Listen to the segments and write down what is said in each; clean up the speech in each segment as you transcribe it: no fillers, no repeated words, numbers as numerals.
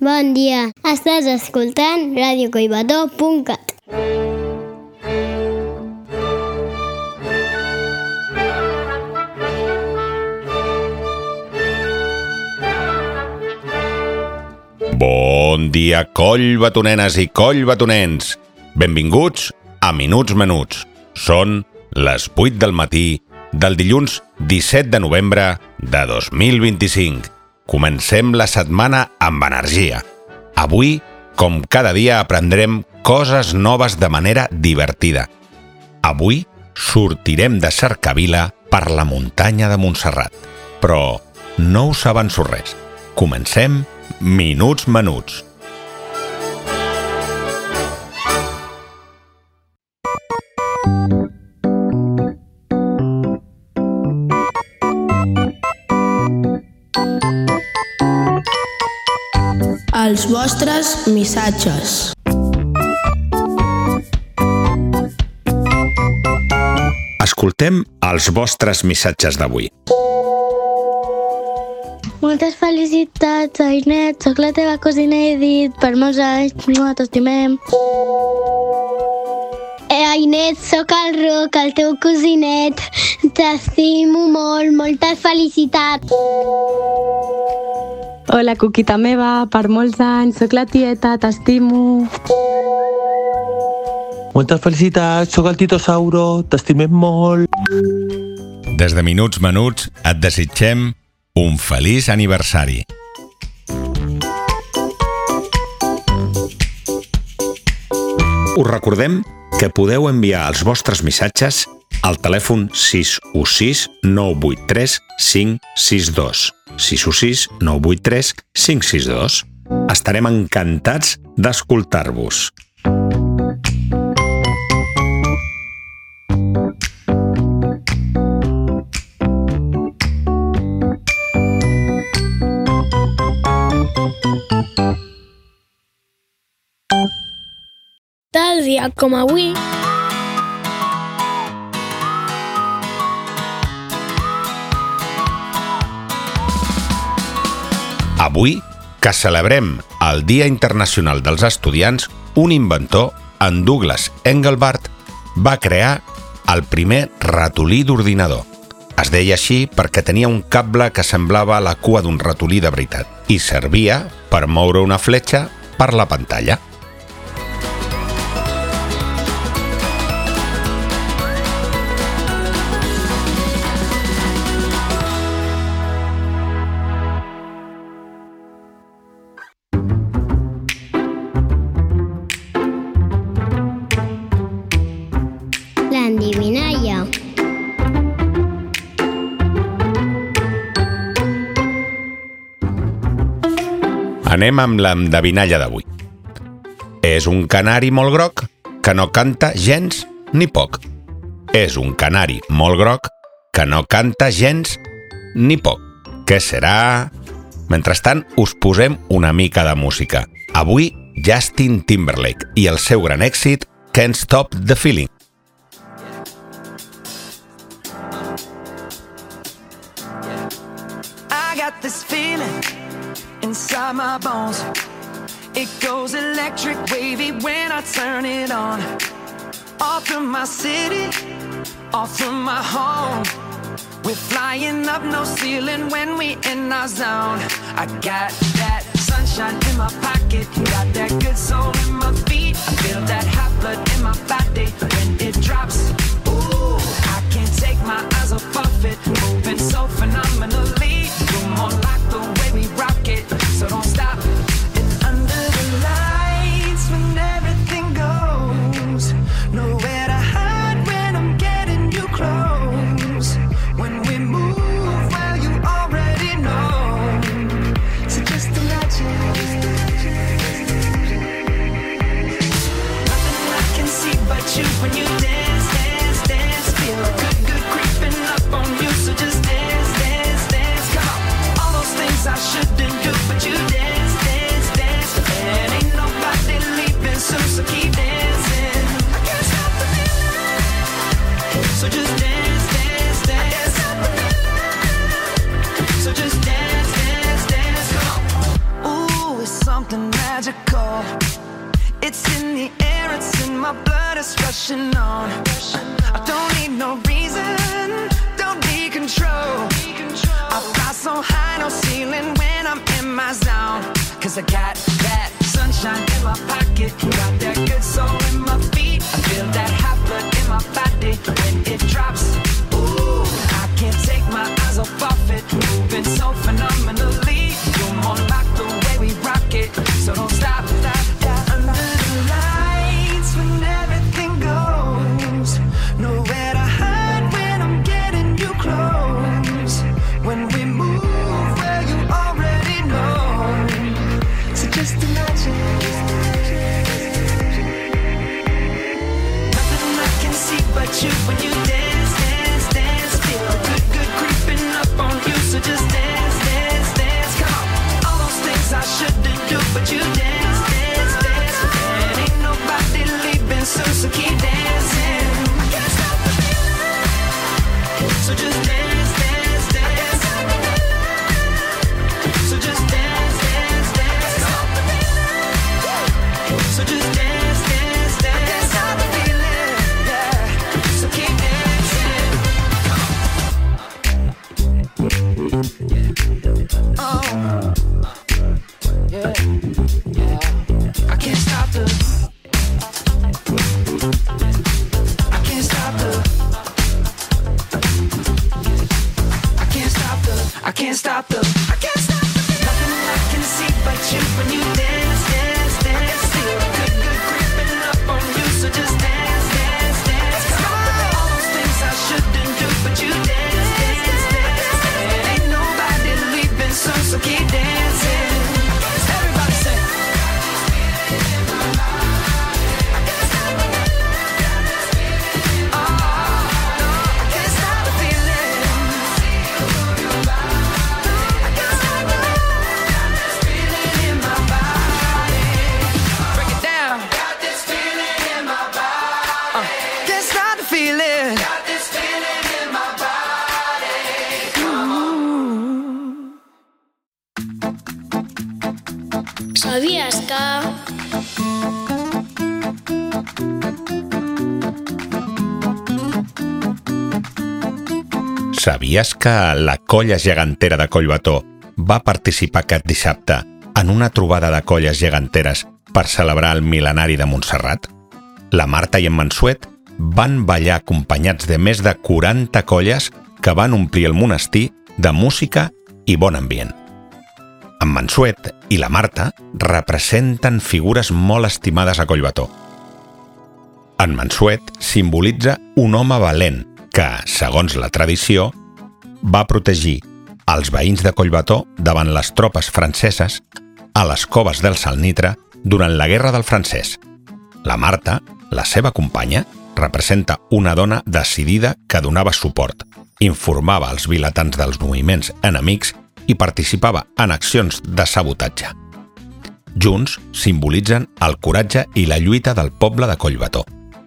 Bon dia, estàs escoltant radiocollbató.cat. Bon dia, collbatonenes i collbatonens. Benvinguts a Minuts Menuts. Són les 8 del matí del dilluns 17 de novembre de 2025. Comencem la setmana amb energia. Avui, com cada dia, aprendrem coses noves de manera divertida. Avui sortirem de cercavila per la muntanya de Montserrat. Però no us avanço res. Comencem Minuts Menuts. Els vostres missatges. Escoltem els vostres missatges d'avui. Moltes felicitats, Ainet. Soc la teva cosina Edith. Per molts anys. T'estimem. Ainet, soc el Roc, el teu cosinet. T'estimo molt. Moltes felicitats. Hola, cuquita meva. Per molts anys. Soc la tieta. T'estimo. Moltes felicitats. Soc el Titosauro. T'estimem molt. Des de Minuts Menuts et desitgem un feliç aniversari. Us recordem que podeu enviar els vostres missatges al telèfon 616 983 562. 616 983 562. Estarem encantats d'escoltar-vos. Tal dia com avui, Avui, que celebrem el Dia Internacional dels Estudiants, un inventor, en Douglas Engelbart, va crear el primer ratolí d'ordinador. Es deia així perquè tenia un cable que semblava la cua d'un ratolí de veritat i servia per moure una fletxa per la pantalla. L'endivinalla. Anem amb l'endevinalla d'avui. És un canari molt groc que no canta gens ni poc. És un canari molt groc que no canta gens ni poc. Què serà? Mentrestant, us posem una mica de música. Avui, Justin Timberlake i el seu gran èxit Can't Stop the Feeling. I got this feeling inside my bones. It goes electric wavy when I turn it on. Off from my city, off from my home. We're flying up, no ceiling when we in our zone. I got that sunshine in my pocket, got that good soul in my feet. I feel that hot blood in my body when it drops. Ooh, I can't take my eyes off it, moving so phenomenally. You're more like the way we rock it, so don't stop. And under the lights when everything goes, nowhere to hide when I'm getting you close. When we move, well, you already know. So just imagine. Nothing I can see but you when you dance, dance, dance. Feel good, good creeping up on you. So just rushing on. I don't need no reason, don't need control. I fly so high, no ceiling when I'm in my zone. Cause I got that sunshine in my pocket, got that good soul in my feet. I feel that hot blood in my body when it drops. Ooh, I can't take my eyes off of it, moving so phenomenally. You're more like the way we rock it, so don't stop, stop, stop. Under the lights when everything goes, nowhere to hide when I'm getting you close. When we move where you already know, so just imagine. Nothing I can see but you when you dance, dance, dance. Feel good, good creeping up on you, so just dance, dance, dance. Come on, all those things I shouldn't do, but you dance, dance, dance. And ain't nobody leaving soon, so keep dancing. I can't stop the feeling, so just dance, dance, dance. So just dance, dance, dance. So just dance, dance, dance. I can't stop the feeling, yeah. So keep dancing. Oh, yeah, yeah. I can't stop the. I can't stop the. I can't stop the. I can't stop the. I can't stop the. Nothing I can see but you when you dance, dance, dance. Feel good, good creeping up on you, so just dance, dance, dance. Come on, all those things I shouldn't do, but you dance, dance, dance. And ain't nobody leaving soon, so keep dancing. Everybody say. ¿Sabías que... Sabies que la Colla Gegantera de Collbató va participar aquest dissabte en una trobada de colles geganteres per celebrar el mil·lenari de Montserrat? La Marta i en Mansuet van ballar acompanyats de més de 40 colles que van omplir el monestir de música i bon ambient. En Mansuet i la Marta representen figures molt estimades a Collbató. En Mansuet simbolitza un home valent que, segons la tradició, va protegir els veïns de Collbató davant les tropes franceses a les coves del Salnitre durant la Guerra del Francès. La Marta, la seva companya, representa una dona decidida que donava suport, informava els vilatans dels moviments enemics i participava en accions de sabotatge. Junts simbolitzen el coratge i la lluita del poble de Collbató.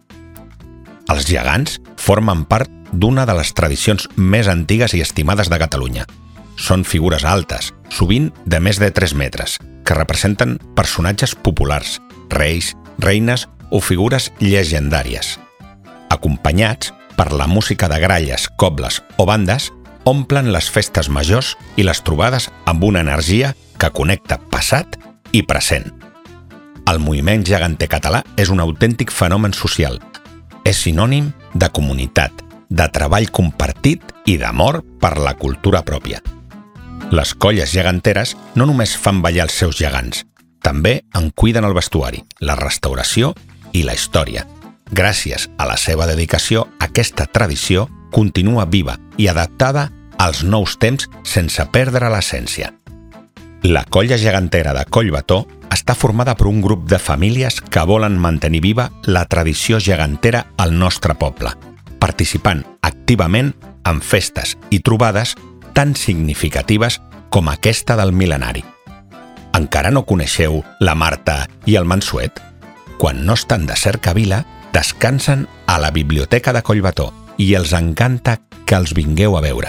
Els gegants formen part d'una de les tradicions més antigues i estimades de Catalunya. Són figures altes, sovint de més de 3 metres, que representen personatges populars, reis, reines o figures llegendàries. Acompanyats per la música de gralles, cobles o bandes, omplen les festes majors i les trobades amb una energia que connecta passat i present. El moviment geganter català és un autèntic fenomen social. És sinònim de comunitat, de treball compartit i d'amor per la cultura pròpia. Les colles geganteres no només fan ballar els seus gegants, també en cuiden el vestuari, la restauració i la història. Gràcies a la seva dedicació, aquesta tradició continua viva i adaptada als nous temps sense perdre l'essència. La Colla Gegantera de Collbató està formada per un grup de famílies que volen mantenir viva la tradició gegantera al nostre poble, participant activament en festes i trobades tan significatives com aquesta del mil·lenari. Encara no coneixeu la Marta i el Mansuet? Quan no estan de cercavila, descansen a la Biblioteca de Collbató i els encanta que els vingueu a veure.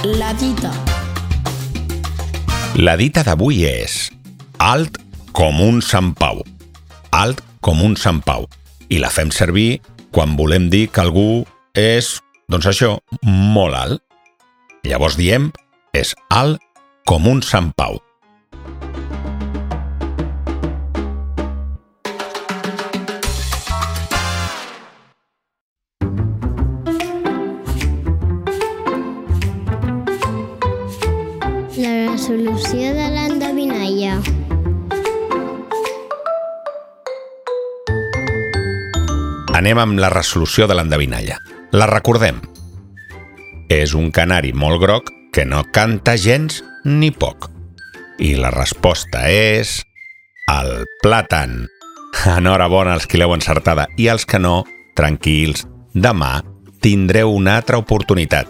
La dita. La dita d'avui és alt com un Sant Pau. Alt com un Sant Pau. I la fem servir quan volem dir que algú és, doncs això, molt alt. Llavors diem és alt com un Sant Pau. La resolució de l'endevinalla. Anem amb la resolució de l'endevinalla. La recordem. És un canari molt groc que no canta gens ni poc. I la resposta és el plàtan. Enhorabona als qui l'heu encertada i als que no, tranquils, demà tindreu una altra oportunitat.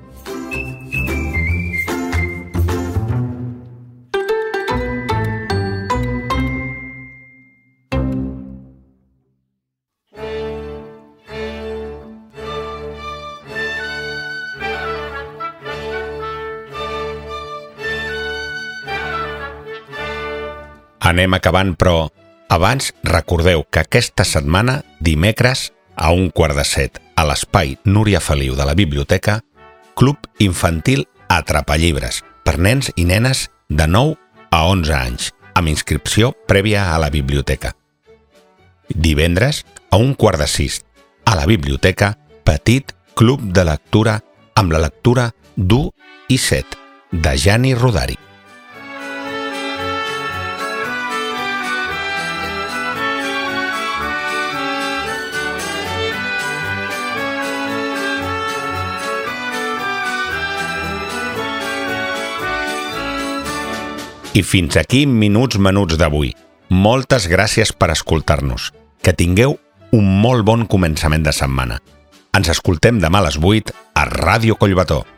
Anem acabant, però abans recordeu que aquesta setmana, dimecres, a 1:15, a l'espai Núria Feliu de la Biblioteca, Club Infantil Atrapallibres, per nens i nenes de 9 a 11 anys, amb inscripció prèvia a la biblioteca. Divendres, a 1:15, a la biblioteca, petit club de lectura amb la lectura d'1 i 7, de Jani Rodari. I fins aquí Minuts Menuts d'avui. Moltes gràcies per escoltar-nos. Que tingueu un molt bon començament de setmana. Ens escoltem demà a les 8 a Ràdio Collbató.